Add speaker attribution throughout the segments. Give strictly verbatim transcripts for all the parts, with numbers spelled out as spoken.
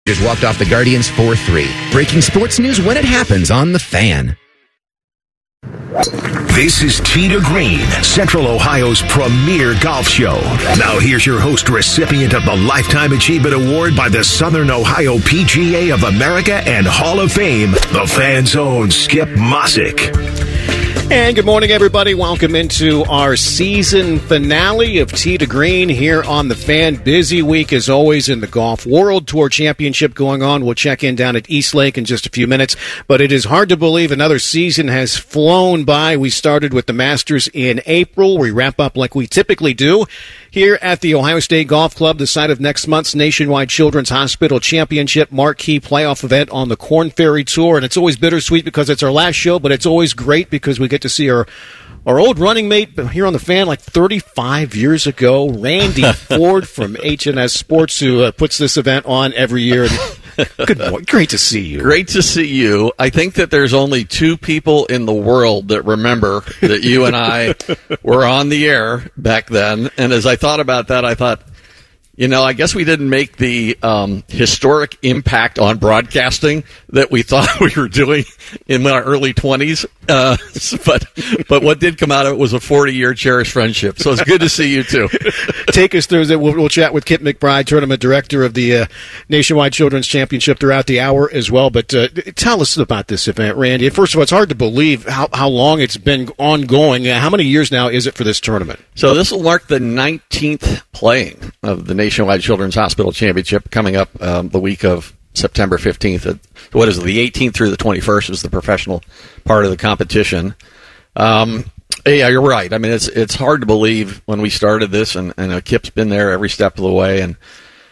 Speaker 1: Just walked off the Guardians four three. Breaking sports news when it happens on The Fan.
Speaker 2: This is Tee to Green, Central Ohio's premier golf show. Now here's your host, recipient of the Lifetime Achievement Award by the Southern Ohio P G A of America and Hall of Fame, the Fan's own Skip Mosick.
Speaker 3: And good morning, everybody. Welcome into our season finale of Tee to Green here on The Fan. Busy week, as always, in the Golf World Tour Championship going on. We'll check in down at East Lake in just a few minutes. But it is hard to believe another season has flown by. We started with the Masters in April. We wrap up like we typically do here at the Ohio State Golf Club, the site of next month's Nationwide Children's Hospital Championship marquee playoff event on the Korn Ferry Tour. And it's always bittersweet because it's our last show, but it's always great because we get to see our our old running mate here on The Fan like thirty-five years ago, Randy Ford from H and S Sports, who uh, puts this event on every year. Good morning. Great to see you.
Speaker 4: Great to see you. I think that there's only two people in the world that remember that you and I were on the air back then. And as I thought about that, I thought, you know, I guess we didn't make the um, historic impact on broadcasting that we thought we were doing in our early twenties. Uh, but but what did come out of it was a forty-year cherished friendship. So it's good to see you, too.
Speaker 3: Take us through it. We'll, we'll chat with Kip McBride, tournament director of the uh, Nationwide Children's Championship, throughout the hour as well. But uh, tell us about this event, Randy. First of all, it's hard to believe how, how long it's been ongoing. Uh, how many years now is it for this tournament?
Speaker 4: So this will mark the nineteenth playing of the Nationwide Children's Hospital Championship, coming up um, the week of September fifteenth. What is it? The eighteenth through the twenty-first is the professional part of the competition. Um, yeah, you're right. I mean, it's it's hard to believe when we started this, and, and uh, Kip's been there every step of the way. And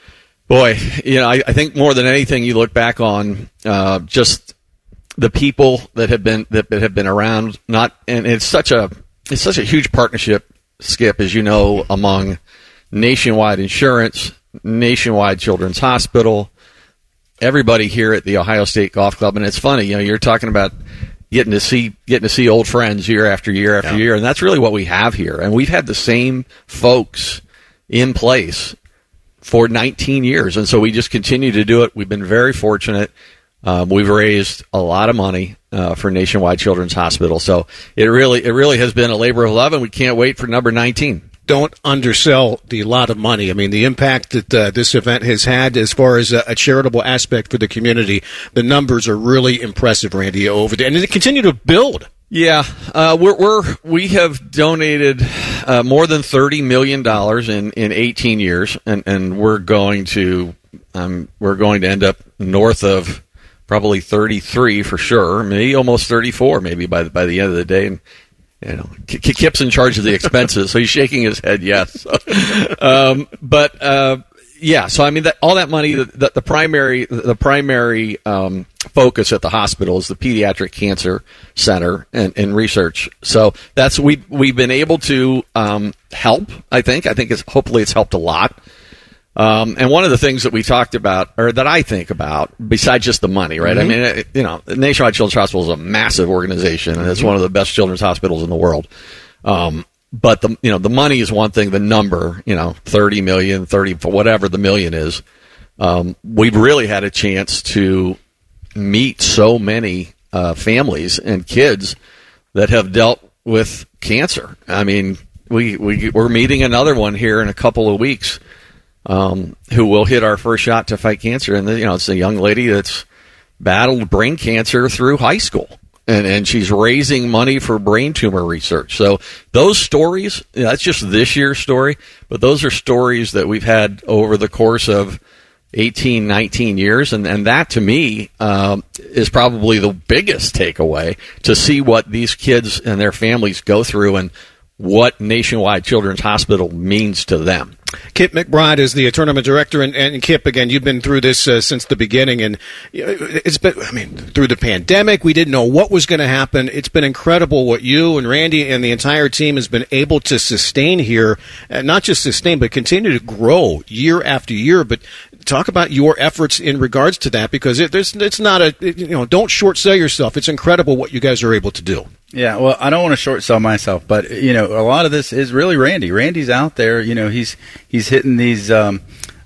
Speaker 4: boy, you know, I, I think more than anything, you look back on uh, just the people that have been that have been around. Not, and it's such a it's such a huge partnership, Skip, as you know, among Nationwide Insurance, Nationwide Children's Hospital, everybody here at the Ohio State Golf Club. And it's funny, you know, you're talking about getting to see getting to see old friends year after year after yeah. year, and that's really what we have here. And we've had the same folks in place for nineteen years, and so we just continue to do it. We've been very fortunate. Um, we've raised a lot of money uh, for Nationwide Children's Hospital, so it really it really has been a labor of love, and we can't wait for number nineteen.
Speaker 3: Don't undersell the lot of money. I mean, the impact that uh, this event has had as far as a, a charitable aspect for the community, the numbers are really impressive, Randy, over there. And they continue to build.
Speaker 4: Yeah, uh, we're, we're, we have donated uh, more than thirty million dollars in, in eighteen years, and, and we're going to um, we're going to end up north of probably thirty-three for sure, maybe almost thirty-four maybe by the, by the end of the day. And, you know, Kip's in charge of the expenses, so he's shaking his head yes. um, but uh, yeah, so I mean, that, all that money, the, the, the primary, the primary um, focus at the hospital is the Pediatric Cancer Center and, and research. So that's we we've been able to um, help. I think I think it's hopefully it's helped a lot. Um, and one of the things that we talked about, or that I think about, besides just the money, right? Mm-hmm. I mean, it, you know, Nationwide Children's Hospital is a massive organization, and it's mm-hmm. one of the best children's hospitals in the world. Um, but the you know the money is one thing. The number, you know, thirty million, thirty, whatever the million is. Um, we've really had a chance to meet so many uh, families and kids that have dealt with cancer. I mean, we we we're meeting another one here in a couple of weeks. Um, who will hit our first shot to fight cancer. And, you know, it's a young lady that's battled brain cancer through high school. And, and she's raising money for brain tumor research. So those stories, you know, that's just this year's story, but those are stories that we've had over the course of eighteen, nineteen years. And, and that, to me, um, is probably the biggest takeaway, to see what these kids and their families go through and what Nationwide Children's Hospital means to them.
Speaker 3: Kip McBride is the tournament director, and, and Kip, again, you've been through this uh, since the beginning, and it's been, I mean, through the pandemic, we didn't know what was going to happen. It's been incredible what you and Randy and the entire team has been able to sustain here, and not just sustain, but continue to grow year after year. But talk about your efforts in regards to that, because it, there's, it's not a, you know, don't short sell yourself. It's incredible what you guys are able to do.
Speaker 5: Yeah, well, I don't want to short sell myself, but, you know, a lot of this is really Randy. Randy's out there, you know, he's he's hitting these um,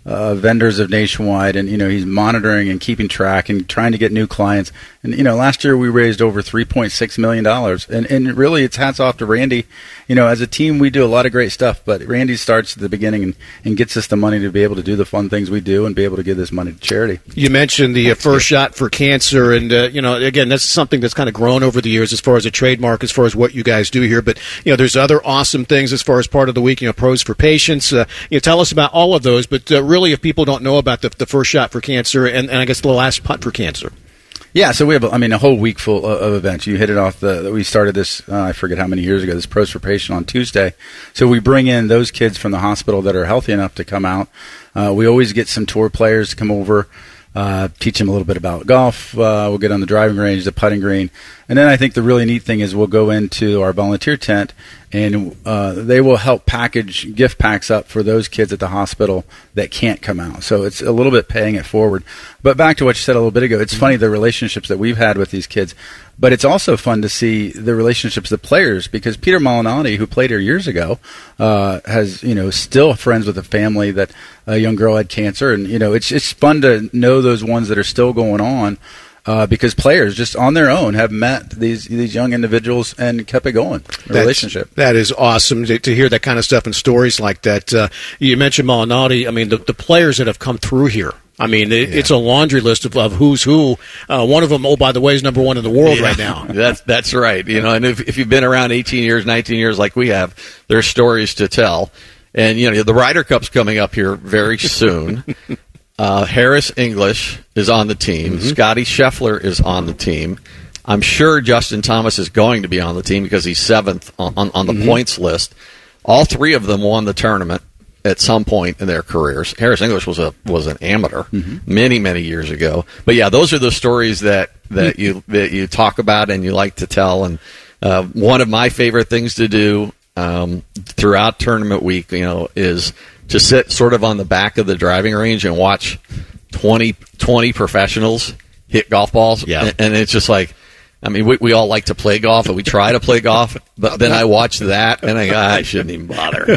Speaker 5: uh, vendors of Nationwide, and you know he's monitoring and keeping track and trying to get new clients. And you know, last year we raised over three point six million dollars, and and really it's hats off to Randy. You know, as a team we do a lot of great stuff, but Randy starts at the beginning and, and gets us the money to be able to do the fun things we do and be able to give this money to charity.
Speaker 3: You mentioned the uh, first shot for cancer, and uh, you know, again, that's something that's kind of grown over the years as far as a trademark, as far as what you guys do here. But you know, there's other awesome things as far as part of the week. You know, Pros for Patients. Uh, you know, tell us about all of those. But uh, really, if people don't know about the, the first shot for cancer, and, and I guess the last putt for cancer.
Speaker 5: Yeah, so we have, I mean, a whole week full of, of events. You hit it off. The we started this, uh, I forget how many years ago, this Pros for Patient on Tuesday. So we bring in those kids from the hospital that are healthy enough to come out. Uh, we always get some tour players to come over, uh, teach them a little bit about golf. Uh, we'll get on the driving range, the putting green. And then I think the really neat thing is we'll go into our volunteer tent, and uh, they will help package gift packs up for those kids at the hospital that can't come out. So it's a little bit paying it forward. But back to what you said a little bit ago, it's funny the relationships that we've had with these kids. But it's also fun to see the relationships of the players, because Peter Molinari, who played here years ago, uh, has, you know, still friends with a family that a young girl had cancer. And, you know, it's it's fun to know those ones that are still going on. Uh, because players just on their own have met these these young individuals and kept it going. The relationship.
Speaker 3: That is awesome to, to hear that kind of stuff and stories like that. Uh, you mentioned Molinari. I mean, the, the players that have come through here. I mean, it, yeah. it's a laundry list of, of who's who. Uh, one of them, oh, by the way, is number one in the world yeah. right now.
Speaker 4: That's that's right. You know, and if, if you've been around eighteen years, nineteen years like we have, there's stories to tell. And, you know, the Ryder Cup's coming up here very soon. Uh, Harris English is on the team. Mm-hmm. Scotty Scheffler is on the team. I'm sure Justin Thomas is going to be on the team because he's seventh on, on, on the mm-hmm. points list. All three of them won the tournament at some point in their careers. Harris English was a was an amateur mm-hmm. many many years ago. But yeah, those are the stories that that you that you talk about and you like to tell. And uh, one of my favorite things to do um, throughout tournament week, you know, is to sit sort of on the back of the driving range and watch twenty, twenty professionals hit golf balls.
Speaker 3: Yeah.
Speaker 4: And, and it's just like, I mean, we, we all like to play golf, and we try to play golf, but then I watch that, and I go, I shouldn't even bother.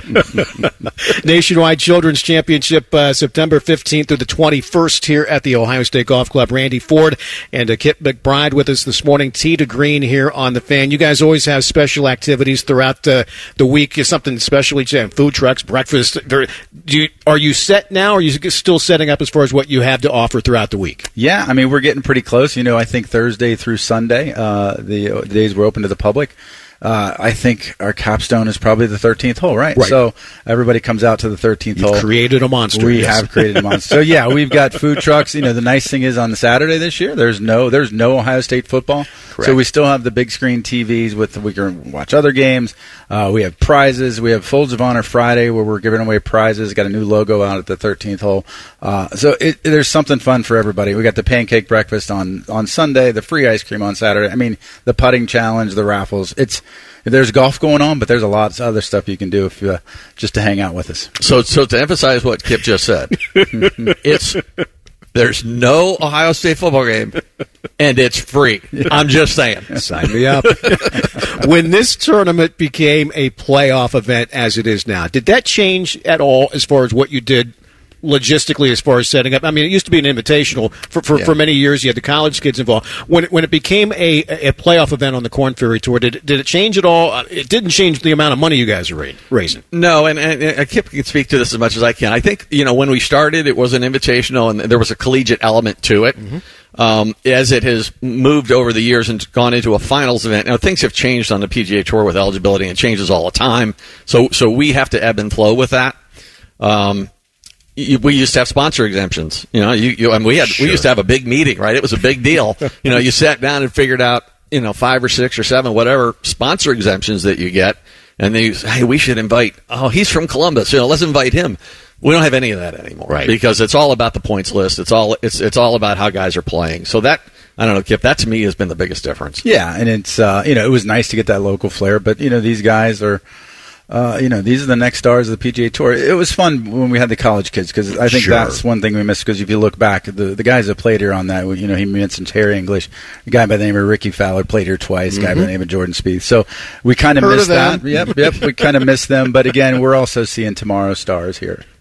Speaker 3: Nationwide Children's Championship, uh, September fifteenth through the twenty-first here at the Ohio State Golf Club. Randy Ford and uh, Kip McBride with us this morning. Tee to Green here on the Fan. You guys always have special activities throughout uh, the week. Is something special each day? Food trucks, breakfast. Do you, are you set now, or are you still setting up as far as what you have to offer throughout the week?
Speaker 5: Yeah, I mean, we're getting pretty close. You know, I think Thursday through Sunday, Uh, the, the days we're open to the public. Uh, I think our capstone is probably the thirteenth hole, right?
Speaker 3: right?
Speaker 5: So everybody comes out to the thirteenth
Speaker 3: You've
Speaker 5: hole.
Speaker 3: created a monster.
Speaker 5: We
Speaker 3: yes.
Speaker 5: have created a monster. So yeah, we've got food trucks. You know, the nice thing is on the Saturday this year, there's no there's no Ohio State football. Correct. So we still have the big screen T Vs with we can watch other games. Uh, we have prizes. We have Folds of Honor Friday where we're giving away prizes. Got a new logo out at the thirteenth hole. Uh, so it, there's something fun for everybody. We got the pancake breakfast on on Sunday, the free ice cream on Saturday. I mean, the putting challenge, the raffles. It's There's golf going on, but there's a lot of other stuff you can do if uh, just to hang out with us.
Speaker 4: So, so to emphasize what Kip just said, it's there's no Ohio State football game, and it's free. I'm just saying.
Speaker 3: Sign me up. When this tournament became a playoff event, as it is now, did that change at all as far as what you did logistically as far as setting up? I mean, it used to be an invitational for for,
Speaker 5: yeah.
Speaker 3: for many years. You had the college kids involved. When it, when it became a, a playoff event on the Corn Ferry Tour, did it, did it change at all? Uh, it didn't change the amount of money you guys are raising.
Speaker 4: No, and, and, and Kip can speak to this as much as I can. I think, you know, when we started, it was an invitational, and there was a collegiate element to it. Mm-hmm. Um, as it has moved over the years and gone into a finals event, now things have changed on the P G A Tour with eligibility, and changes all the time. So, so we have to ebb and flow with that. Um, We used to have sponsor exemptions. You know, you, you I mean, we had sure. we used to have a big meeting, right? It was a big deal. You know, you sat down and figured out, you know, five or six or seven, whatever sponsor exemptions that you get, and they say, hey, we should invite. Oh, he's from Columbus. You know, let's invite him. We don't have any of that anymore,
Speaker 3: right?
Speaker 4: Because it's all about the points list. It's all it's it's all about how guys are playing. So that, I don't know, Kip, that to me has been the biggest difference.
Speaker 5: Yeah, and it's uh, you know, it was nice to get that local flair, but you know, these guys are. Uh, you know, these are the next stars of the P G A Tour. It was fun when we had the college kids, because I think sure. that's one thing we missed, because if you look back, the the guys that played here on that, you know, he mentioned Harry English, a guy by the name of Ricky Fowler played here twice, a mm-hmm. guy by the name of Jordan Spieth. So we kind of missed that. Yep, yep, we kind of missed them. But again, we're also seeing tomorrow's stars here.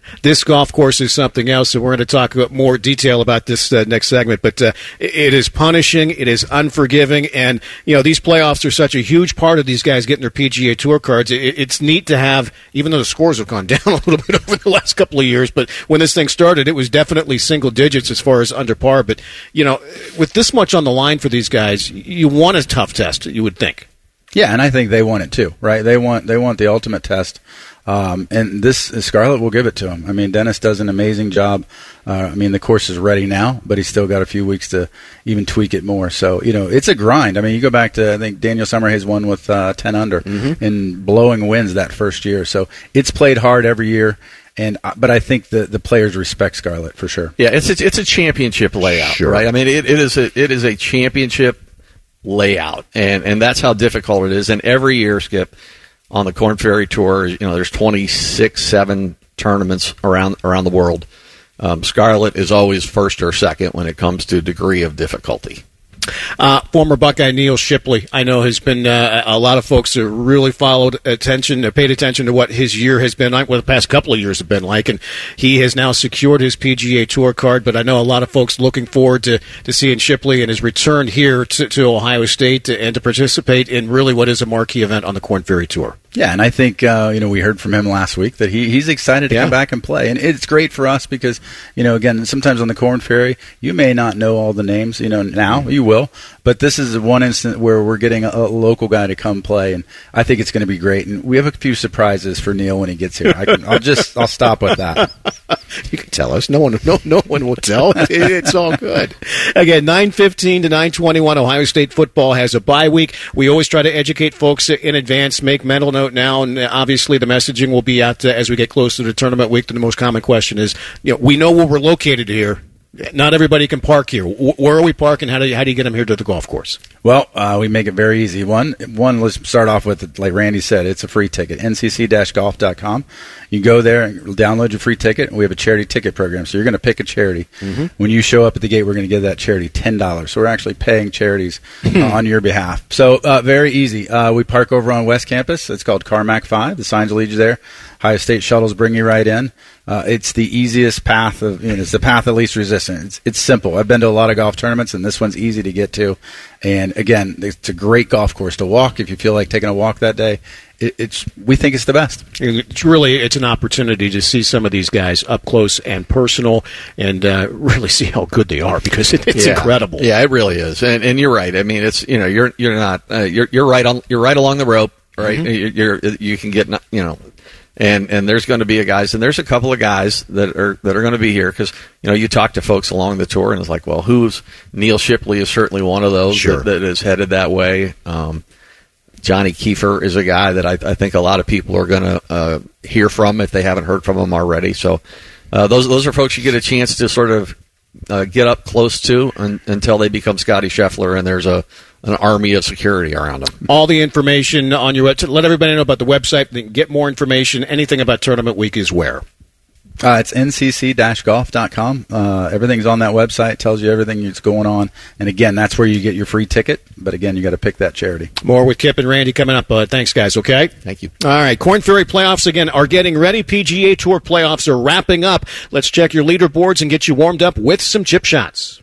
Speaker 3: This golf course is something else, and we're going to talk about more detail about this uh, next segment. But uh, it is punishing, it is unforgiving, and you know these playoffs are such a huge part of these guys getting their P G A Tour cards. It, it's neat to have, even though the scores have gone down a little bit over the last couple of years. But when this thing started, it was definitely single digits as far as under par. But you know, with this much on the line for these guys, you want a tough test, you would think.
Speaker 5: Yeah, and I think they want it too, right? They want they want the ultimate test. Um, and this Scarlett will give it to him. I mean, Dennis does an amazing job. Uh, I mean, the course is ready now, but he's still got a few weeks to even tweak it more. So, you know, it's a grind. I mean, you go back to, I think, Daniel Summerhays won with uh, ten under mm-hmm. and blowing wins that first year. So it's played hard every year. And but I think the, the players respect Scarlett for sure.
Speaker 4: Yeah, it's a, it's a championship layout,
Speaker 5: sure.
Speaker 4: right? I mean, it, it is a it is a championship layout, and, and that's how difficult it is. And every year, Skip, on the Korn Ferry Tour, you know, there's twenty-six, seven tournaments around around the world. Um, Scarlett is always first or second when it comes to degree of difficulty.
Speaker 3: Uh, former Buckeye Neil Shipley, I know, has been uh, a lot of folks who really followed attention, uh, paid attention to what his year has been like, what the past couple of years have been like, and he has now secured his P G A Tour card. But I know a lot of folks looking forward to, to seeing Shipley and his return here to, to Ohio State to, and to participate in really what is a marquee event on the Korn Ferry Tour.
Speaker 5: Yeah, and I think, uh, you know, we heard from him last week that he, he's excited to yeah. come back and play. And it's great for us because, you know, again, sometimes on the Korn Ferry, you may not know all the names, you know, now you will. But this is one instance where we're getting a, a local guy to come play, and I think it's going to be great. And we have a few surprises for Neil when he gets here. I can, I'll just I'll stop with that.
Speaker 3: You can tell us. No one, no, no one will tell. It, it's all good. Again, nine fifteen to nine twenty-one. Ohio State football has a bye week. We always try to educate folks in advance. Make mental note now, and obviously the messaging will be out uh, as we get closer to tournament week. The most common question is, you know, we know where we're located here. Not everybody can park here. Where are we parking? How do you, how do you get them here to the golf course?
Speaker 5: Well, uh, we make it very easy. One, one. Let's start off with, like Randy said, it's a free ticket. N C C golf dot com. You go there and download your free ticket. We have a charity ticket program, so you're going to pick a charity. Mm-hmm. When you show up at the gate, we're going to give that charity ten dollars. So we're actually paying charities uh, on your behalf. So uh, very easy. Uh, we park over on West Campus. It's called Carmack five. The signs will lead you there. Ohio State shuttles bring you right in. Uh, it's the easiest path of, you know, it's the path of least resistance. It's, it's simple. I've been to a lot of golf tournaments, and this one's easy to get to. And again, it's a great golf course to walk if you feel like taking a walk that day. It, it's we think it's the best.
Speaker 3: It's really it's an opportunity to see some of these guys up close and personal, and uh, really see how good they are, because it, it's
Speaker 4: yeah.
Speaker 3: incredible.
Speaker 4: Yeah, it really is. And and you're right. I mean, it's you know you're you're not uh, you're you're right on you're right along the rope, right? Mm-hmm. You're, you're you can get you know. And and there's going to be a guys, and there's a couple of guys that are that are going to be here because you know you talk to folks along the tour, and it's like, well, who's Neil Shipley is certainly one of those
Speaker 3: sure.
Speaker 4: that, that is headed that way. Um, Johnny Kiefer is a guy that I, I think a lot of people are going to uh, hear from if they haven't heard from him already. So uh, those those are folks you get a chance to sort of uh, get up close to un, until they become Scotty Scheffler, and there's a an army of security around them.
Speaker 3: All the information on your website. Let everybody know about the website. They can get more information. Anything about tournament week is where?
Speaker 5: Uh, it's N C C golf dot com. Uh, everything's on that website. Tells you everything that's going on. And again, that's where you get your free ticket. But again, you got to pick that charity.
Speaker 3: More with Kip and Randy coming up. Uh, thanks, guys. Okay?
Speaker 4: Thank you.
Speaker 3: All right. Korn Ferry playoffs again are getting ready. P G A Tour playoffs are wrapping up. Let's check your leaderboards and get you warmed up with some chip shots.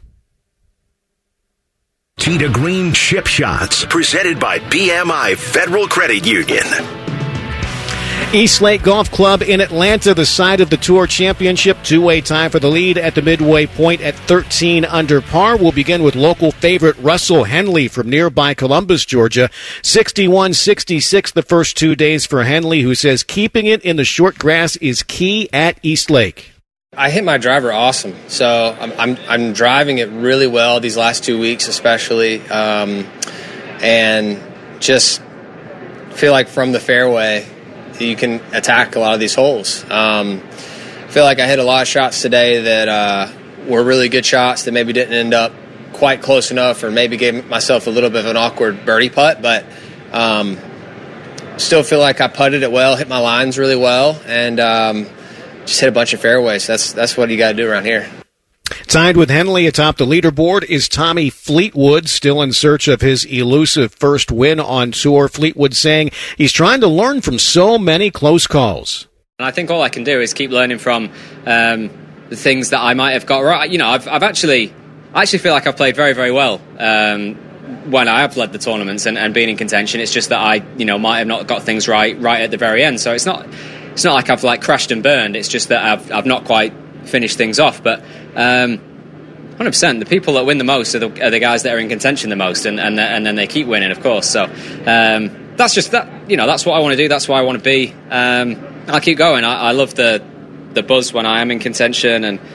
Speaker 2: Tee to Green Chip Shots, presented by B M I Federal Credit Union.
Speaker 3: East Lake Golf Club in Atlanta, the site of the Tour Championship. Two-way tie for the lead at the midway point at thirteen under par. We'll begin with local favorite Russell Henley from nearby Columbus, Georgia. sixty-one sixty-six the first two days for Henley, who says keeping it in the short grass is key at East Lake.
Speaker 6: I hit my driver awesome, so I'm I'm, I'm driving it really well these last two weeks especially, um, and just feel like from the fairway you can attack a lot of these holes. Um, I feel like I hit a lot of shots today that uh, were really good shots that maybe didn't end up quite close enough, or maybe gave myself a little bit of an awkward birdie putt, but um, still feel like I putted it well, hit my lines really well, and um, just hit a bunch of fairways. That's that's what you got to do around here.
Speaker 3: Tied with Henley atop the leaderboard is Tommy Fleetwood, still in search of his elusive first win on tour. Fleetwood saying he's trying to learn from so many close calls.
Speaker 6: And I think all I can do is keep learning from um, the things that I might have got right. You know, I've, I've actually, I actually feel like I've played very, very well um, when I have led the tournaments and, and been in contention. It's just that I, you know, might have not got things right right at the very end. So it's not, it's not like I've like crashed and burned. It's just that I've, I've not quite finished things off. But um, one hundred percent, the people that win the most are the, are the guys that are in contention the most, and and, and then they keep winning, of course. So um, that's just that. You know, that's what I want to do. That's where I want to be. Um, I'll keep going. I, I love the the buzz when I am in contention, and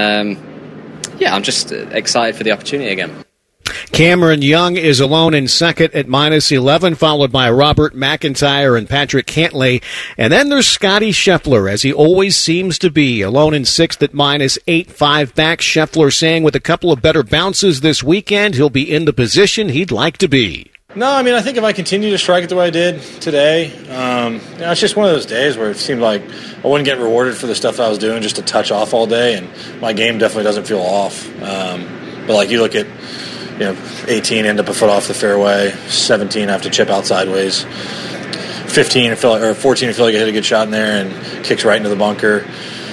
Speaker 6: um, yeah, I'm just excited for the opportunity again.
Speaker 3: Cameron Young is alone in second at minus eleven, followed by Robert McIntyre and Patrick Cantlay. And then there's Scotty Scheffler, as he always seems to be, alone in sixth at minus eight, five back. Scheffler saying with a couple of better bounces this weekend, he'll be in the position he'd like to be.
Speaker 7: No, I mean, I think if I continue to strike it the way I did today, um, you know, it's just one of those days where it seemed like I wouldn't get rewarded for the stuff I was doing just to touch off all day, and my game definitely doesn't feel off. Um, but, like, you look at, you know, eighteen, end up a foot off the fairway, seventeen, I have to chip out sideways, fifteen, I feel like, or fourteen, I feel like I hit a good shot in there and kicks right into the bunker.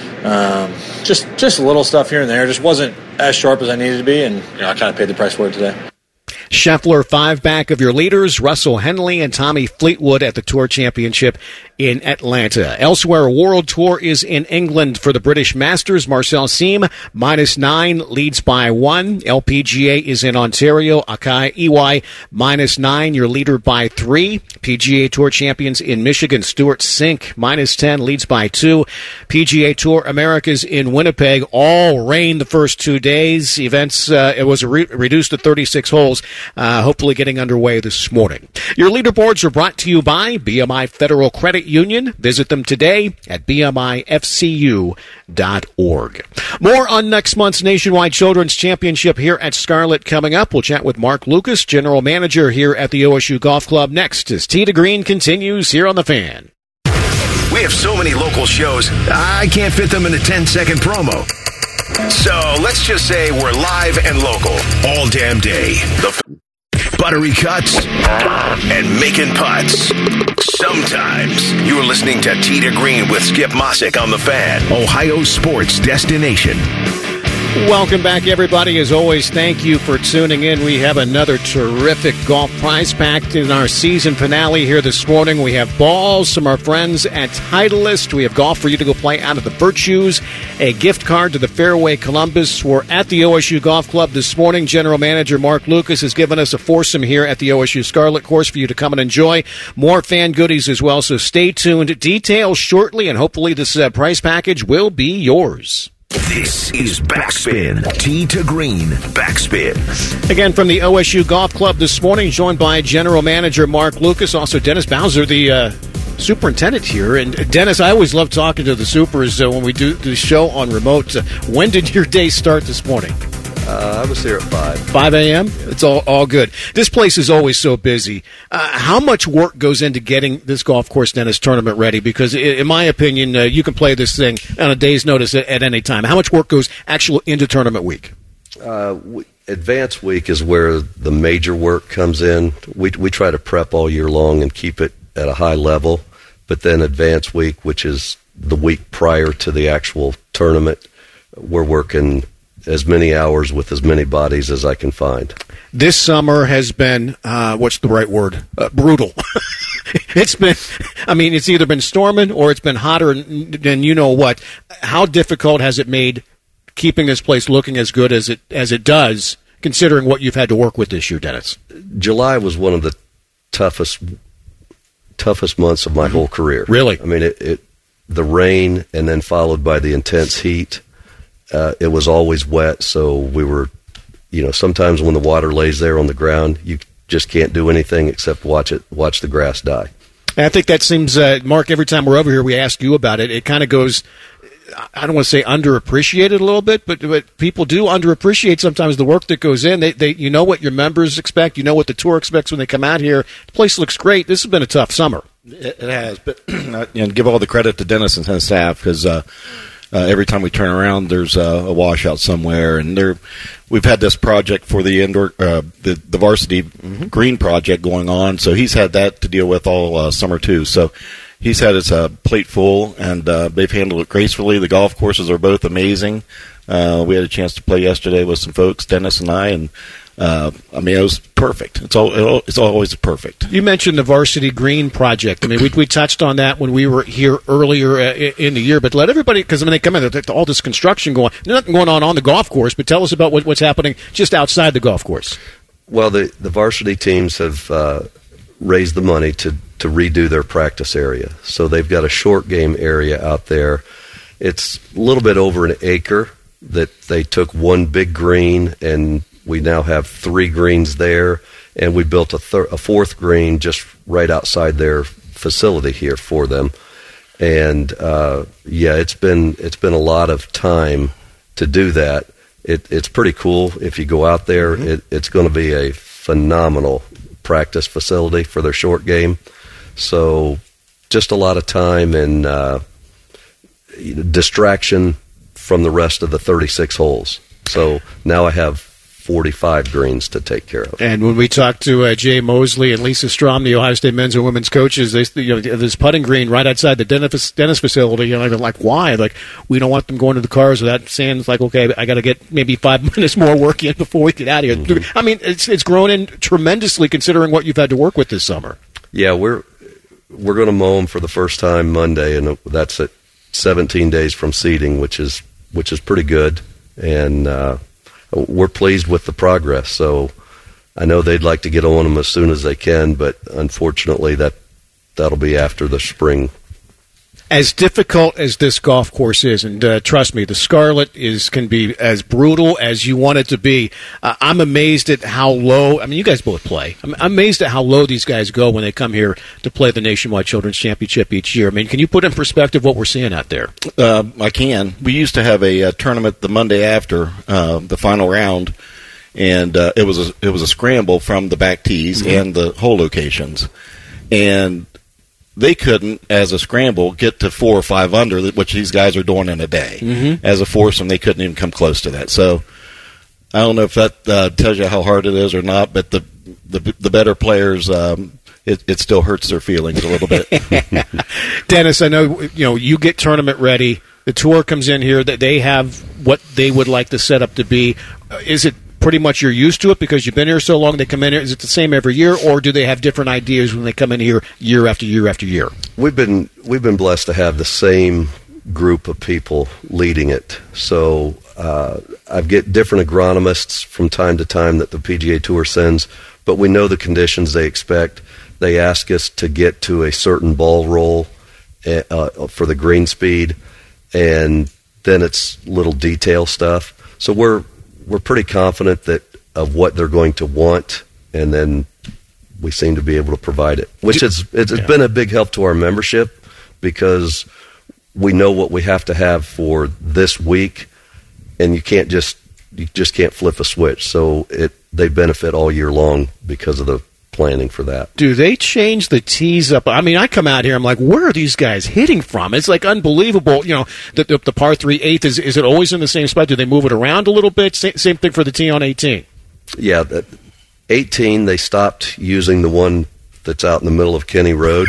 Speaker 7: Um, just, just little stuff here and there. Just wasn't as sharp as I needed to be, and, you know, I kind of paid the price for it today.
Speaker 3: Scheffler, five back of your leaders, Russell Henley and Tommy Fleetwood at the Tour Championship in Atlanta. Elsewhere, World Tour is in England for the British Masters. Marcel Siem, minus nine, leads by one. L P G A is in Ontario. Akai Iwai, minus nine, your leader by three. P G A Tour champions in Michigan, Stuart Sink, minus ten, leads by two. P G A Tour Americas in Winnipeg, all rain the first two days. Events, uh, it was re- reduced to thirty-six holes. Uh, hopefully getting underway this morning. Your leaderboards are brought to you by B M I Federal Credit Union. Visit them today at b m i f c u dot org. More on next month's Nationwide Children's Championship here at Scarlet coming up. We'll chat with Mark Lucas, General Manager here at the O S U Golf Club, next as Tee to Green continues here on The Fan.
Speaker 2: We have so many local shows, I can't fit them in a ten-second promo. So let's just say we're live and local all damn day. The f- buttery cuts and making putts. Sometimes you're listening to Tee to Green with Skip Mossick on The Fan, Ohio sports destination.
Speaker 3: Welcome back, everybody. As always, thank you for tuning in. We have another terrific golf prize pack in our season finale here this morning. We have balls from our friends at Titleist. We have golf for you to go play out of the Virtues, a gift card to the Fairway Columbus. We're at the O S U Golf Club this morning. General Manager Mark Lucas has given us a foursome here at the O S U Scarlet course for you to come and enjoy. More fan goodies as well, so stay tuned. Details shortly, and hopefully this uh, prize package will be yours.
Speaker 2: This is Backspin. Tee to Green Backspin.
Speaker 3: Again, from the O S U Golf Club this morning, joined by General Manager Mark Lucas, also Dennis Bowser, the uh, superintendent here. And Dennis, I always love talking to the supers uh, when we do the show on remote. Uh, when did your day start this morning?
Speaker 8: Uh, I was here at five.
Speaker 3: five a.m.? It's all, all good. This place is always so busy. Uh, how much work goes into getting this golf course, Dennis, tournament ready? Because in my opinion, uh, you can play this thing on a day's notice at, at any time. How much work goes actual into tournament week?
Speaker 8: Uh, we, advance week is where the major work comes in. We, we try to prep all year long and keep it at a high level. But then advance week, which is the week prior to the actual tournament, we're working as many hours with as many bodies as I can find.
Speaker 3: This summer has been, uh, what's the right word? Uh, brutal. It's been, I mean, it's either been storming or it's been hotter than you know what. How difficult has it made keeping this place looking as good as it as it does, considering what you've had to work with this year, Dennis?
Speaker 8: July was one of the toughest toughest months of my whole career.
Speaker 3: Really?
Speaker 8: I mean, it, it the rain and then followed by the intense heat. Uh, it was always wet, so we were, you know, sometimes when the water lays there on the ground, you just can't do anything except watch it, watch the grass die.
Speaker 3: I think that seems, uh, Mark, every time we're over here, we ask you about it. It kind of goes, I don't want to say underappreciated a little bit, but, but people do underappreciate sometimes the work that goes in. They, they, you know what your members expect. You know what the tour expects when they come out here. The place looks great. This has been a tough summer.
Speaker 9: It, it has, but you know, give all the credit to Dennis and his staff because uh, uh, every time we turn around, there's uh, a washout somewhere, and there we've had this project for the indoor, uh, the the varsity mm-hmm. green project going on. So he's had that to deal with all uh, summer too. So he's had his uh, plate full, and uh, they've handled it gracefully. The golf courses are both amazing. Uh, we had a chance to play yesterday with some folks, Dennis and I, and uh, I mean, it was perfect. It's all it's always perfect.
Speaker 3: You mentioned the Varsity Green project. I mean, we we touched on that when we were here earlier uh, in the year. But let everybody, because when they come in, there's all this construction going, there's nothing going on on the golf course. But tell us about what, what's happening just outside the golf course.
Speaker 8: Well, the the varsity teams have uh, raised the money to to redo their practice area. So they've got a short game area out there. It's a little bit over an acre that they took one big green, and we now have three greens there, and we built a, thir- a fourth green just right outside their facility here for them. And uh, yeah, it's been it's been a lot of time to do that. It, it's pretty cool if you go out there. Mm-hmm. It, it's going to be a phenomenal practice facility for their short game. So just a lot of time and uh, distraction from the rest of the thirty-six holes. So now I have forty-five greens to take care of.
Speaker 3: And when we talked to uh, Jay Mosley and Lisa Strom, the Ohio State men's and women's coaches, they, you know, this putting green right outside the Dennis, Dennis facility, and I'm like, why? Like, we don't want them going to the cars with that sand. It's like, okay, I got to get maybe five minutes more work in before we get out of here. Mm-hmm. I mean, it's it's grown in tremendously considering what you've had to work with this summer.
Speaker 8: Yeah, we're we're going to mow them for the first time Monday, and that's at seventeen days from seeding, which is which is pretty good, and uh, we're pleased with the progress. So I know they'd like to get on them as soon as they can, but unfortunately that that'll be after the spring.
Speaker 3: As difficult as this golf course is, and uh, trust me, the Scarlet is can be as brutal as you want it to be. Uh, I'm amazed at how low. I mean, you guys both play. I'm, I'm amazed at how low these guys go when they come here to play the Nationwide Children's Championship each year. I mean, can you put in perspective what we're seeing out there?
Speaker 9: Uh, I can. We used to have a, a tournament the Monday after uh, the final round, and uh, it was a, it was a scramble from the back tees mm-hmm. and the hole locations, and they couldn't, as a scramble, get to four or five under, which these guys are doing in a day. Mm-hmm. As a foursome, they couldn't even come close to that. So I don't know if that uh, tells you how hard it is or not, but the the, the better players, um, it, it still hurts their feelings a little bit.
Speaker 3: Dennis, I know you know you get tournament ready. The tour comes in here. That they have what they would like the setup to be. Uh, is it pretty much you're used to it because you've been here so long? They come in here. Is it the same every year, or do they have different ideas when they come in here year after year after year?
Speaker 8: We've been we've been blessed to have the same group of people leading it. So uh, I get different agronomists from time to time that the P G A Tour sends, but we know the conditions they expect. They ask us to get to a certain ball roll uh, for the green speed, and then it's little detail stuff. So we're We're pretty confident that of what they're going to want, and then we seem to be able to provide it, which is it's, it's yeah. been a big help to our membership because we know what we have to have for this week, and you can't just you just can't flip a switch. So it they benefit all year long because of the planning for that.
Speaker 3: Do they change the tees up? I mean, I come out here, I'm like, where are these guys hitting from? It's like unbelievable. You know, the, the, the par three eighth, is is it always in the same spot? Do they move it around a little bit? Same, same thing for the tee on eighteen.
Speaker 8: Yeah, that eighteen, they stopped using the one that's out in the middle of Kenny Road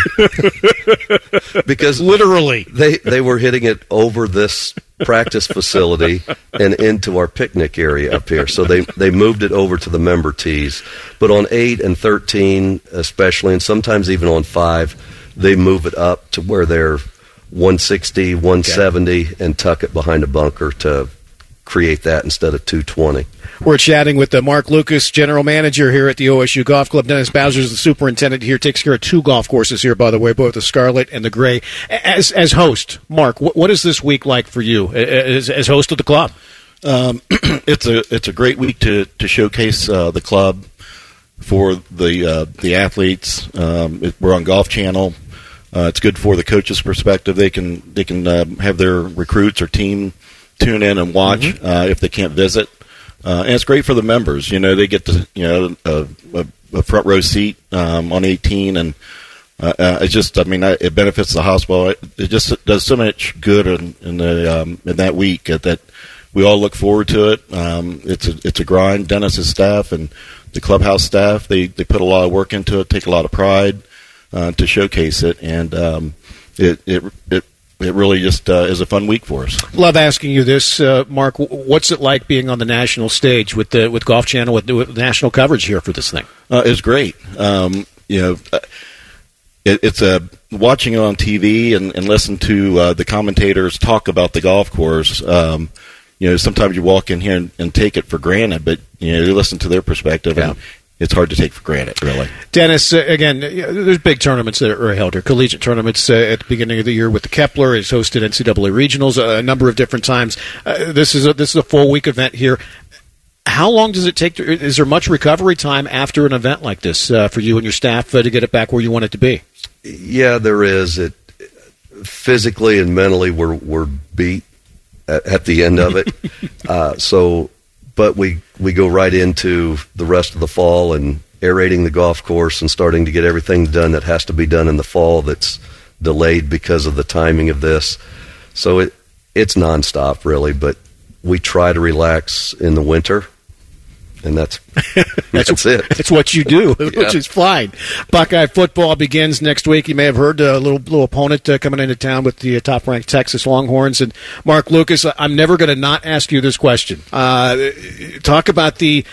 Speaker 8: because
Speaker 3: literally
Speaker 8: they, they were hitting it over this practice facility and into our picnic area up here. So they, they moved it over to the member tees. But on eight and thirteen especially, and sometimes even on five, they move it up to where they're one sixty, one seventy, okay, and tuck it behind a bunker to create that instead of two twenty.
Speaker 3: We're chatting with uh, Mark Lucas, general manager here at the O S U Golf Club. Dennis Bowser is the superintendent here, takes care of two golf courses here, by the way, both the Scarlet and the Gray. As as host, Mark, what, what is this week like for you as, as host of the club?
Speaker 9: Um, it's a it's a great week to to showcase uh, the club for the uh, the athletes. Um, it, we're on Golf Channel. Uh, it's good for the coaches' perspective. They can they can uh, have their recruits or team tune in and watch mm-hmm. uh, if they can't visit. Uh, and it's great for the members. You know, they get to, you know, a, a, a front row seat um, on eighteen, and uh, uh, it's just, I mean, it benefits the hospital. It, it just does so much good in, in the um, in that week that we all look forward to it. Um, it's a it's a grind. Dennis's staff and the clubhouse staff, they they put a lot of work into it, take a lot of pride uh, to showcase it, and um, it it it, it really just uh, is a fun week for us.
Speaker 3: Love asking you this, uh, Mark. What's it like being on the national stage with the with Golf Channel with, with national coverage here for this thing?
Speaker 9: Uh, it's great. Um, you know, uh, it, it's a watching it on T V and, and listen to uh, the commentators talk about the golf course. Um, you know, sometimes you walk in here and, and take it for granted, but you know, you listen to their perspective, yeah. and it's hard to take for granted, really.
Speaker 3: Dennis, uh, again, there's big tournaments that are held here. Collegiate tournaments uh, at the beginning of the year with the Kepler. It's hosted N C double A regionals uh, a number of different times. Uh, this is a, this is a full week event here. How long does it take? To, is there much recovery time after an event like this uh, for you and your staff uh, to get it back where you want it to be?
Speaker 8: Yeah, there is. It physically and mentally, we're we're beat at, at the end of it. uh, so. But we, we go right into the rest of the fall and aerating the golf course and starting to get everything done that has to be done in the fall that's delayed because of the timing of this. So it it's nonstop, really, but we try to relax in the winter, and that's that's, that's it.
Speaker 3: That's what you do, which
Speaker 8: yeah.
Speaker 3: is fine. Buckeye football begins next week. You may have heard a little little opponent uh, coming into town with the uh, top-ranked Texas Longhorns. And Mark Lucas, I'm never going to not ask you this question. Uh, talk about the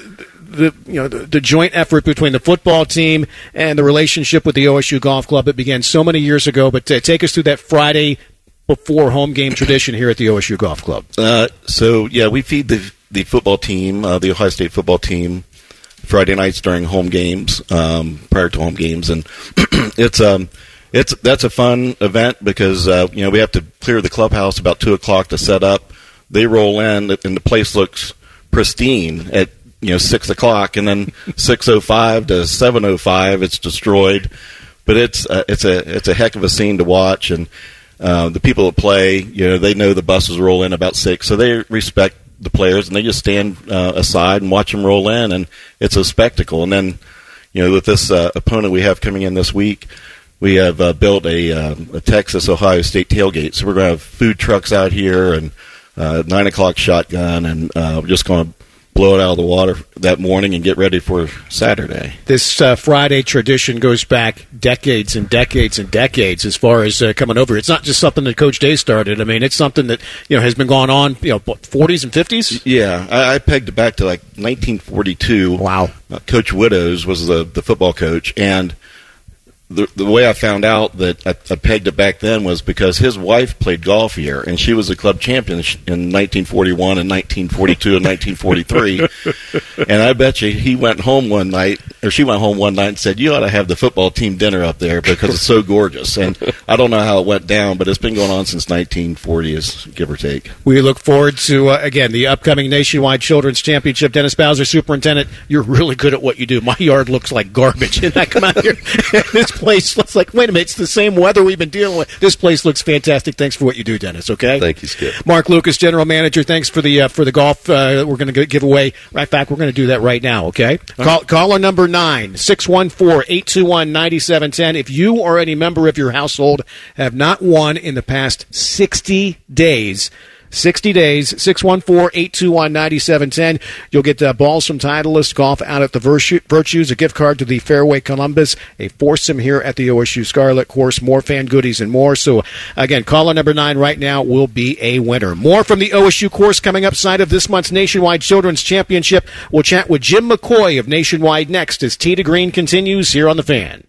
Speaker 3: the you know the, the joint effort between the football team and the relationship with the O S U Golf Club. It began so many years ago, but uh, take us through that Friday before home game tradition here at the O S U Golf Club.
Speaker 9: Uh, so yeah, we feed the the football team, uh, the Ohio State football team, Friday nights during home games, um, prior to home games, and it's um, it's that's a fun event because uh, you know we have to clear the clubhouse about two o'clock to set up. They roll in, and the place looks pristine at you know six o'clock, and then six o five to seven o five, it's destroyed. But it's uh, it's a it's a heck of a scene to watch, and uh, the people that play, you know, they know the buses roll in about six, so they respect the players, and they just stand uh, aside and watch them roll in, and it's a spectacle. And then, you know, with this uh, opponent we have coming in this week, we have uh, built a, uh, a Texas-Ohio State tailgate. So we're going to have food trucks out here and uh, nine o'clock shotgun, and uh, we're just going to blow it out of the water that morning and get ready for Saturday.
Speaker 3: This uh, Friday tradition goes back decades and decades and decades as far as uh, coming over. It's not just something that Coach Day started. I mean, it's something that you know has been going on, you know, what, forties and fifties?
Speaker 9: Yeah, I, I pegged it back to like nineteen forty-two.
Speaker 3: Wow.
Speaker 9: Uh, Coach Widows was the, the football coach, and The, the way I found out that I, I pegged it back then was because his wife played golf here, and she was a club champion in nineteen forty-one and nineteen forty-two and nineteen forty-three. And I bet you he went home one night, or she went home one night and said, "You ought to have the football team dinner up there because it's so gorgeous." And I don't know how it went down, but it's been going on since nineteen forty, give or take.
Speaker 3: We look forward to, uh, again, the upcoming Nationwide Children's Championship. Dennis Bowser, Superintendent, you're really good at what you do. My yard looks like garbage, and I come out here, this place looks like, wait a minute, it's the same weather we've been dealing with. This place looks fantastic. Thanks for what you do, Dennis, okay?
Speaker 8: Thank you, Skip.
Speaker 3: Mark Lucas, General Manager, thanks for the uh, for the golf uh, we're going to give away. Right back, we're going to do that right now, okay? Uh-huh. Call, caller number nine, six one four, eight two one, nine seven one zero. If you or any member of your household have not won in the past sixty days, sixty days, six one four, eight two one, nine seven one zero. You'll get uh, balls from Titleist Golf out at the Virtu- Virtues, a gift card to the Fairway Columbus, a foursome here at the O S U Scarlet Course, more fan goodies and more. So, again, caller number nine right now will be a winner. More from the O S U course coming up side of this month's Nationwide Children's Championship. We'll chat with Jim McCoy of Nationwide next as Tee to Green continues here on The Fan.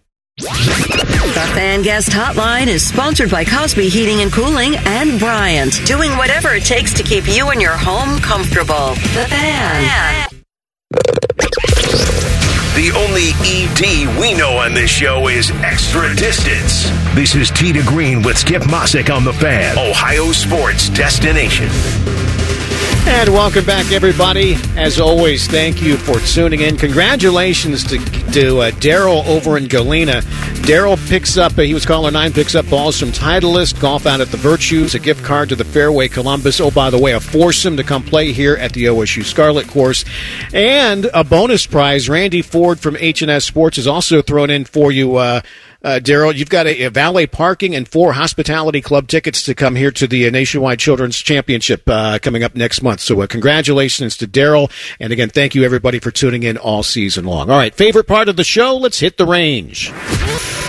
Speaker 10: The Fan Guest Hotline is sponsored by Cosby Heating and Cooling and Bryant, doing whatever it takes to keep you and your home comfortable. The Fan.
Speaker 2: The only E D we know on this show is Extra Distance. This is Tee to Green with Skip Mossick on The Fan, Ohio sports destination.
Speaker 3: And welcome back, everybody. As always, thank you for tuning in. Congratulations to, to uh, Daryl over in Galena. Daryl picks up, uh, he was caller nine, picks up balls from Titleist Golf out at the Virtues, a gift card to the Fairway Columbus. Oh, by the way, a foursome to come play here at the O S U Scarlet Course. And a bonus prize. Randy Ford from H and S Sports has also thrown in for you, uh, Uh, Daryl, you've got a, a valet parking and four hospitality club tickets to come here to the uh, Nationwide Children's Championship uh, coming up next month. So uh, congratulations to Daryl. And again, thank you, everybody, for tuning in all season long. All right, favorite part of the show, let's hit the range.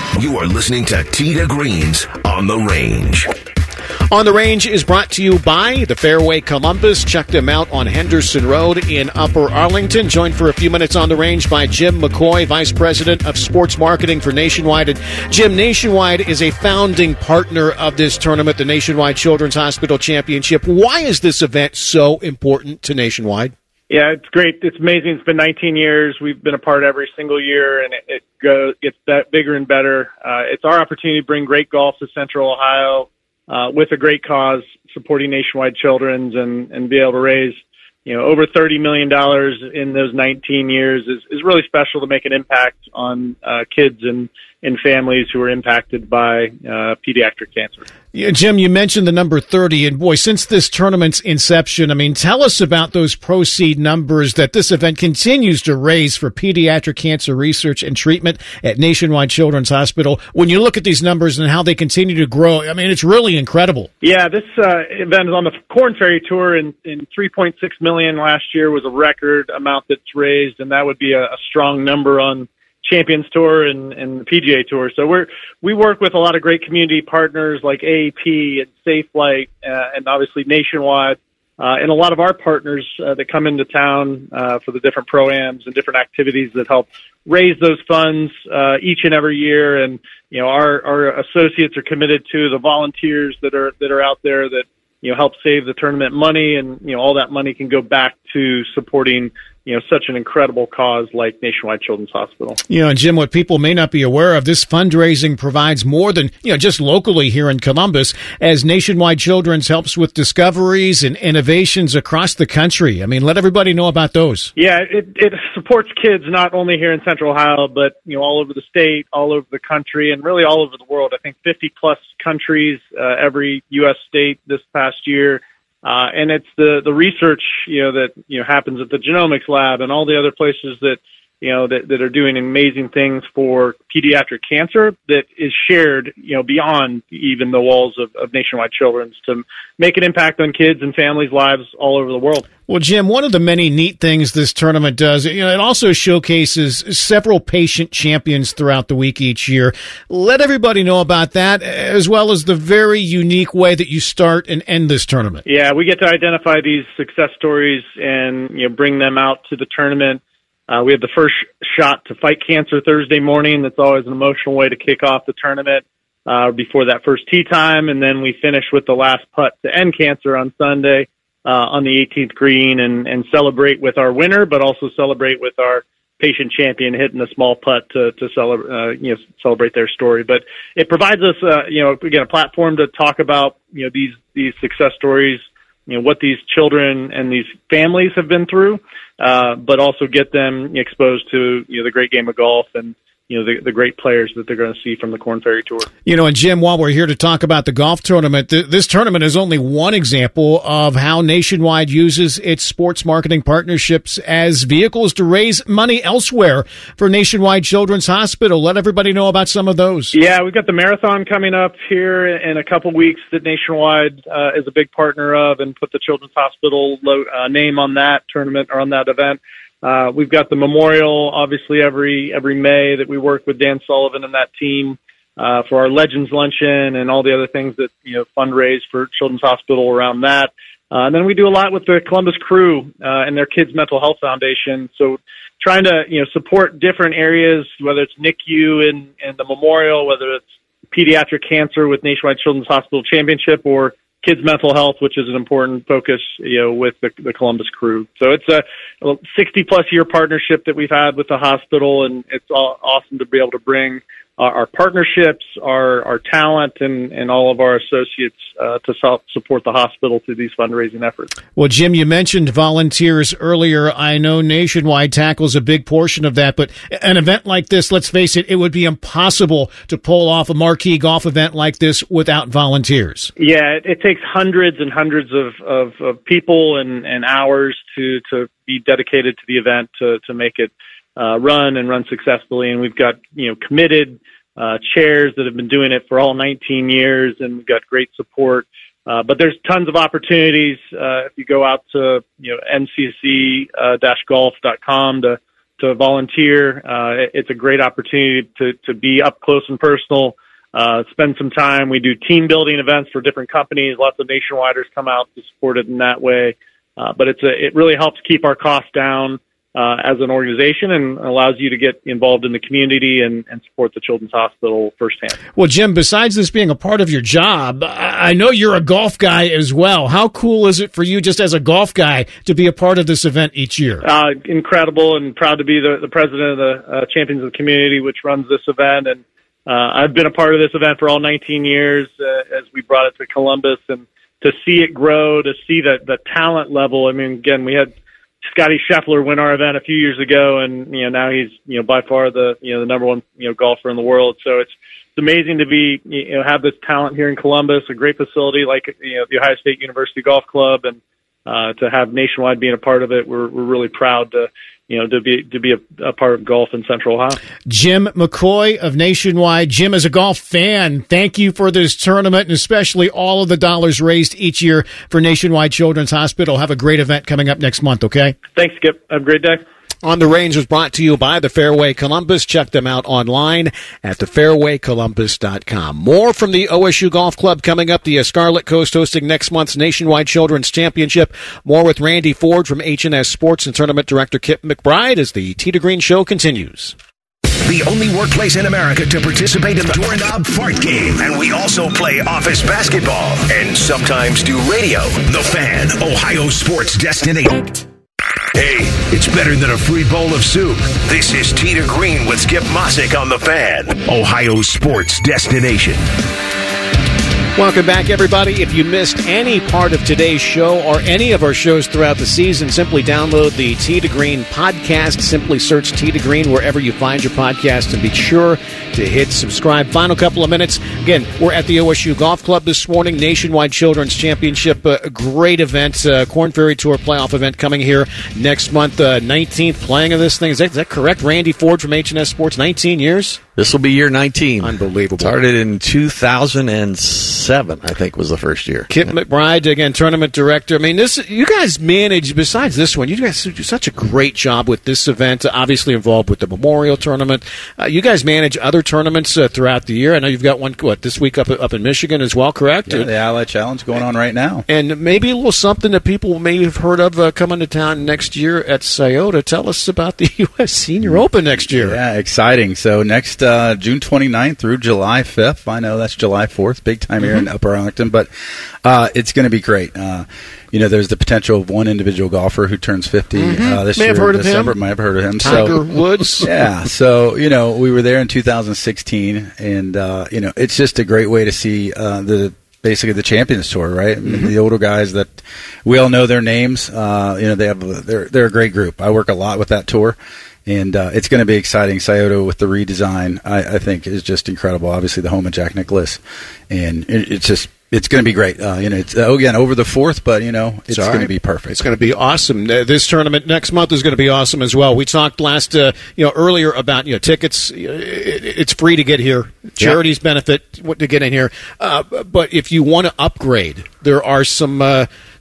Speaker 2: You are listening to Tee to Greens on the Range.
Speaker 3: On the Range is brought to you by the Fairway Columbus. Check them out on Henderson Road in Upper Arlington. Joined for a few minutes on the Range by Jim McCoy, Vice President of Sports Marketing for Nationwide. And Jim, Nationwide is a founding partner of this tournament, the Nationwide Children's Hospital Championship. Why is this event so important to Nationwide?
Speaker 11: Yeah, it's great. It's amazing. It's been nineteen years. We've been a part every single year, and it, it goes, gets that bigger and better. Uh, it's our opportunity to bring great golf to Central Ohio. Uh, with a great cause, supporting Nationwide Children's, and, and be able to raise, you know, over thirty million dollars in those nineteen years is, is really special to make an impact on uh, kids and, and families who are impacted by uh, pediatric cancer.
Speaker 3: Yeah, Jim, you mentioned the number thirty, and boy, since this tournament's inception, I mean, tell us about those proceed numbers that this event continues to raise for pediatric cancer research and treatment at Nationwide Children's Hospital. When you look at these numbers and how they continue to grow, I mean, it's really incredible.
Speaker 11: Yeah, this uh, event is on the Corn Ferry Tour, and, and three point six million dollars last year was a record amount that's raised, and that would be a, a strong number on Champions Tour and, and the P G A Tour. So we're we work with a lot of great community partners like A A P and Safelite, uh, and obviously Nationwide, uh, and a lot of our partners uh, that come into town uh, for the different pro-ams and different activities that help raise those funds uh, each and every year. And you know, our our associates are committed to the volunteers that are that are out there that you know help save the tournament money, and you know all that money can go back to supporting you know, such an incredible cause like Nationwide Children's Hospital.
Speaker 3: You know, and Jim, what people may not be aware of, this fundraising provides more than, you know, just locally here in Columbus, as Nationwide Children's helps with discoveries and innovations across the country. I mean, let everybody know about those.
Speaker 11: Yeah, it, it supports kids not only here in Central Ohio, but, you know, all over the state, all over the country, and really all over the world. I think fifty plus countries, uh, every U S state this past year. Uh, and it's the, the research, you know, that, you know, happens at the genomics lab and all the other places that, you know, that, that are doing amazing things for pediatric cancer that is shared, you know, beyond even the walls of, of Nationwide Children's to make an impact on kids and families' lives all over the world.
Speaker 3: Well, Jim, one of the many neat things this tournament does, you know, it also showcases several patient champions throughout the week each year. Let everybody know about that, as well as the very unique way that you start and end this tournament.
Speaker 11: Yeah, we get to identify these success stories and, you know, bring them out to the tournament. Uh, we have the first shot to fight cancer Thursday morning. That's always an emotional way to kick off the tournament uh, before that first tee time. And then we finish with the last putt to end cancer on Sunday uh, on the eighteenth green and, and celebrate with our winner, but also celebrate with our patient champion hitting a small putt to, to celebrate, uh, you know, celebrate their story. But it provides us, uh, you know, again, a platform to talk about, you know, these, these success stories, you know, what these children and these families have been through, uh, but also get them exposed to, you know, the great game of golf and, you know, the, the great players that they're going to see from the Corn Ferry Tour.
Speaker 3: You know, and Jim, while we're here to talk about the golf tournament, th- this tournament is only one example of how Nationwide uses its sports marketing partnerships as vehicles to raise money elsewhere for Nationwide Children's Hospital. Let everybody know about some of those.
Speaker 11: Yeah, we've got the marathon coming up here in a couple weeks that Nationwide uh, is a big partner of, and put the Children's Hospital lo- uh, name on that tournament or on that event. Uh, we've got the memorial, obviously, every every May that we work with Dan Sullivan and that team uh, for our Legends Luncheon and all the other things that, you know, fundraise for Children's Hospital around that. Uh, and then we do a lot with the Columbus Crew uh, and their Kids Mental Health Foundation. So trying to, you know, support different areas, whether it's N I C U and, and the memorial, whether it's pediatric cancer with Nationwide Children's Hospital Championship, or kids' mental health, which is an important focus, you know, with the, the Columbus Crew. So it's a sixty plus year partnership that we've had with the hospital, and it's all awesome to be able to bring our, our partnerships, our, our talent, and, and all of our associates uh, to help support the hospital through these fundraising efforts.
Speaker 3: Well, Jim, you mentioned volunteers earlier. I know Nationwide tackles a big portion of that, but an event like this, let's face it, it would be impossible to pull off a marquee golf event like this without volunteers.
Speaker 11: Yeah, it, it takes hundreds and hundreds of, of, of people and, and hours to, to be dedicated to the event to, to make it uh, run and run successfully. And we've got, you know, committed uh, chairs that have been doing it for all nineteen years, and we've got great support. Uh, but there's tons of opportunities. Uh, if you go out to, you know, N C C golf dot com to to volunteer. Uh, it, it's a great opportunity to, to be up close and personal, uh, spend some time. We do team building events for different companies. Lots of nationwiders come out to support it in that way. Uh, but it's a, it really helps keep our costs down uh, as an organization and allows you to get involved in the community and, and support the Children's Hospital firsthand.
Speaker 12: Well, Jim, besides this being a part of your job, I know you're a golf guy as well. How cool is it for you just as a golf guy to be a part of this event each year?
Speaker 11: Uh, incredible, and proud to be the, the president of the uh, Champions of the Community, which runs this event. And uh, I've been a part of this event for all nineteen years uh, as we brought it to Columbus, and to see it grow, to see the, the talent level. I mean, again, we had Scotty Scheffler win our event a few years ago, and you know now he's you know by far the you know the number one you know golfer in the world. So it's it's amazing to be you know have this talent here in Columbus, a great facility like you know the Ohio State University Golf Club, and uh, to have Nationwide being a part of it. We're we're really proud to you know to be to be a, a part of golf in Central Ohio.
Speaker 12: Jim McCoy of Nationwide. Jim, as a golf fan, thank you for this tournament and especially all of the dollars raised each year for Nationwide Children's Hospital. Have a great event coming up next month, okay?
Speaker 11: Thanks, Skip. Have a great day.
Speaker 3: On the Range was brought to you by the Fairway Columbus. Check them out online at the fairway columbus dot com. More from the O S U Golf Club coming up. The Scarlet Coast hosting next month's Nationwide Children's Championship. More with Randy Ford from H and S Sports and Tournament Director Kip McBride as the Tee to Green Show continues.
Speaker 2: The only workplace in America to participate in the Doorknob Fart Game. And we also play office basketball and sometimes do radio. The Fan, Ohio sports destination. Hey, it's better than a free bowl of soup. This is Tee to Green with Skip Mosick on The Fan, Ohio sports destination.
Speaker 3: Welcome back, everybody. If you missed any part of today's show or any of our shows throughout the season, simply download the Tee to Green podcast. Simply search Tee to Green wherever you find your podcast, and be sure to hit subscribe. Final couple of minutes. Again, we're at the O S U Golf Club this morning. Nationwide Children's Championship, uh, a great event. Uh, Corn Ferry Tour playoff event coming here next month. Uh, nineteenth playing of this thing. Is that, is that correct? Randy Ford from H and S Sports, nineteen years?
Speaker 4: This will be year nineteen.
Speaker 3: Unbelievable.
Speaker 4: Started in two thousand seven, I think, was the first year.
Speaker 3: Kip McBride, again, tournament director. I mean, this you guys manage, besides this one, you guys do such a great job with this event, obviously involved with the Memorial Tournament. Uh, you guys manage other tournaments uh, throughout the year. I know you've got one, what, this week up up in Michigan as well, correct?
Speaker 5: Yeah, the Ally Challenge going on right now.
Speaker 3: And maybe a little something that people may have heard of uh, coming to town next year at Scioto. Tell us about the U S Senior Open next year.
Speaker 5: Yeah, exciting. So next uh, June twenty-ninth through July fifth. I know that's July fourth, big time here mm-hmm. in Upper Arlington, but uh, it's going to be great. Uh, you know, there's the potential of one individual golfer who turns fifty mm-hmm. uh, this
Speaker 3: may
Speaker 5: year.
Speaker 3: Have heard
Speaker 5: December.
Speaker 3: Of him.
Speaker 5: May have heard of him.
Speaker 3: Tiger
Speaker 5: so,
Speaker 3: Woods.
Speaker 5: Yeah. So, you know, we were there in two thousand sixteen, and, uh, you know, it's just a great way to see uh, the basically the Champions Tour, right? Mm-hmm. The older guys that we all know their names. Uh, you know, they have a, they're they're a great group. I work a lot with that tour. And uh, it's going to be exciting. Scioto with the redesign, I, I think, is just incredible. Obviously, the home of Jack Nicklaus, and it, it's just it's going to be great. Uh, you know, it's uh, again over the fourth, but you know, it's
Speaker 3: Sorry.
Speaker 5: going to be perfect.
Speaker 3: It's going to be awesome. Uh, this tournament next month is going to be awesome as well. We talked last, uh, you know, earlier about you know tickets. It, it's free to get here. Charities yep. benefit what to get in here. Uh, but if you want to upgrade, there are some uh,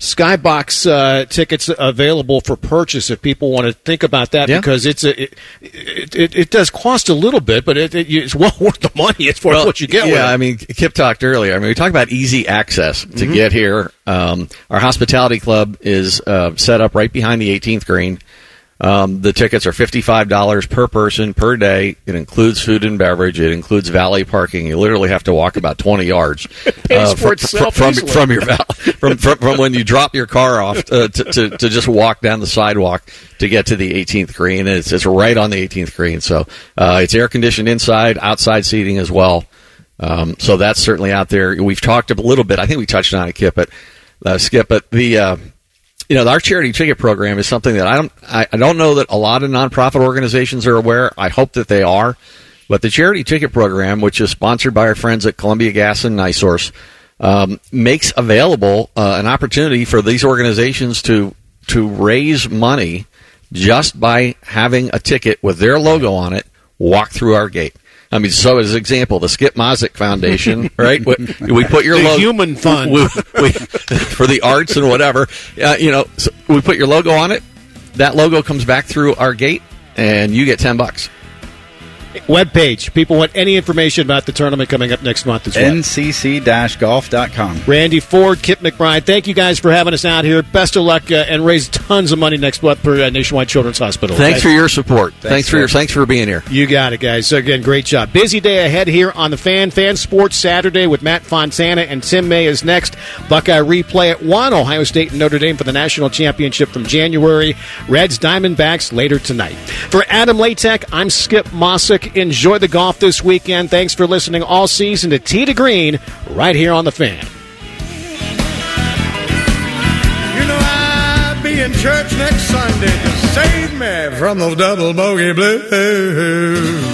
Speaker 3: Skybox uh, tickets available for purchase if people want to think about that yeah. because it's a it, it, it, it does cost a little bit, but it, it, it's well worth the money. It's for well, what you get.
Speaker 4: Yeah,
Speaker 3: with it.
Speaker 4: I mean, Kip talked earlier. I mean, we talked about easy access to mm-hmm. get here. Um, our hospitality club is uh, set up right behind the eighteenth green. Um, the tickets are fifty-five dollars per person per day. It includes food and beverage. It includes valet parking. You literally have to walk about twenty yards
Speaker 3: uh, from, from,
Speaker 4: from, from your val- from, from from when you drop your car off uh, to, to to just walk down the sidewalk to get to the eighteenth green. It's it's right on the eighteenth green. So uh, it's air conditioned inside, outside seating as well. Um, so that's certainly out there. We've talked a little bit. I think we touched on it, Kip, but uh, Skip, but the. Uh, You know, our charity ticket program is something that I don't I, I don't know that a lot of nonprofit organizations are aware. I hope that they are. But the charity ticket program, which is sponsored by our friends at Columbia Gas and NiSource, um, makes available uh, an opportunity for these organizations to to raise money just by having a ticket with their logo on it walk through our gate. I mean, so as an example, the Skip Mosick Foundation, right? We, we put your
Speaker 3: the
Speaker 4: logo,
Speaker 3: human fund
Speaker 4: we, we, for the arts and whatever. Uh, you know, so we put your logo on it. That logo comes back through our gate. and you get ten bucks.
Speaker 3: Webpage. People want any information about the tournament coming up next month as well.
Speaker 5: N C C golf dot com.
Speaker 3: Randy Ford, Kip McBride, thank you guys for having us out here. Best of luck uh, and raise tons of money next month for uh, Nationwide Children's Hospital.
Speaker 4: Thanks
Speaker 3: okay?
Speaker 4: for your support. Thanks,
Speaker 3: Thanks
Speaker 4: for
Speaker 3: for
Speaker 4: your thanks for being here.
Speaker 3: You got it, guys. So again, great job. Busy day ahead here on the Fan. Fan Sports Saturday with Matt Fontana and Tim May is next. Buckeye replay at one. Ohio State and Notre Dame for the national championship from January. Reds Diamondbacks later tonight. For Adam Latek, I'm Skip Mossick. Enjoy the golf this weekend. Thanks for listening all season to Tee to Green right here on the Fan.
Speaker 13: You know I'll be in church next Sunday to save me from those double bogey blues.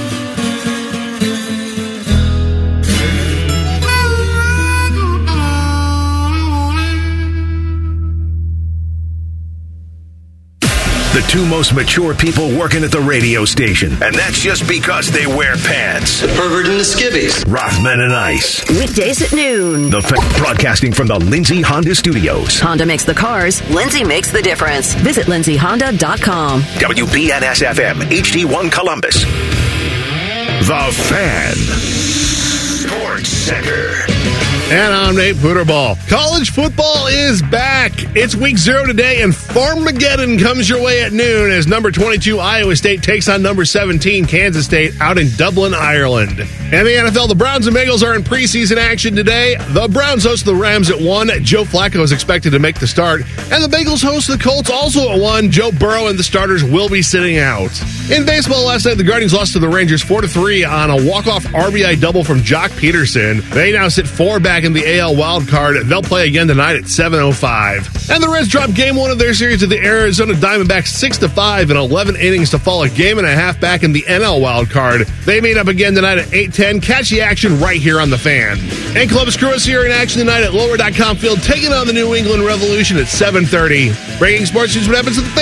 Speaker 2: The two most mature people working at the radio station. And that's just because they wear pants.
Speaker 14: The pervert and the skivvies.
Speaker 2: Rothman and Ice.
Speaker 10: Weekdays at noon.
Speaker 2: The Fan, broadcasting from the Lindsay Honda Studios.
Speaker 10: Honda makes the cars. Lindsay makes the difference. Visit lindsay honda dot com.
Speaker 2: W B N S F M, H D one Columbus. The Fan. Sports Center.
Speaker 15: And I'm Nate Puterball. College football is back. It's week zero today, and Farmageddon comes your way at noon as number twenty-two Iowa State takes on number seventeen Kansas State out in Dublin, Ireland. And the N F L, the Browns and Bengals are in preseason action today. The Browns host the Rams at one. Joe Flacco is expected to make the start. And the Bengals host the Colts also at one. Joe Burrow and the starters will be sitting out. In baseball last night, the Guardians lost to the Rangers four to three on a walk-off R B I double from Jock Peterson. They now sit four back in the A L wild card. They'll play again tonight at seven oh five. And the Reds dropped game one of their series to the Arizona Diamondbacks six to five in eleven innings to fall a game and a half back in the N L wild card. They meet up again tonight at eight ten. Catch the action right here on the Fan. And Columbus Crew is here in action tonight at lower dot com Field, taking on the New England Revolution at seven thirty. Breaking sports news, what happens at the Fan.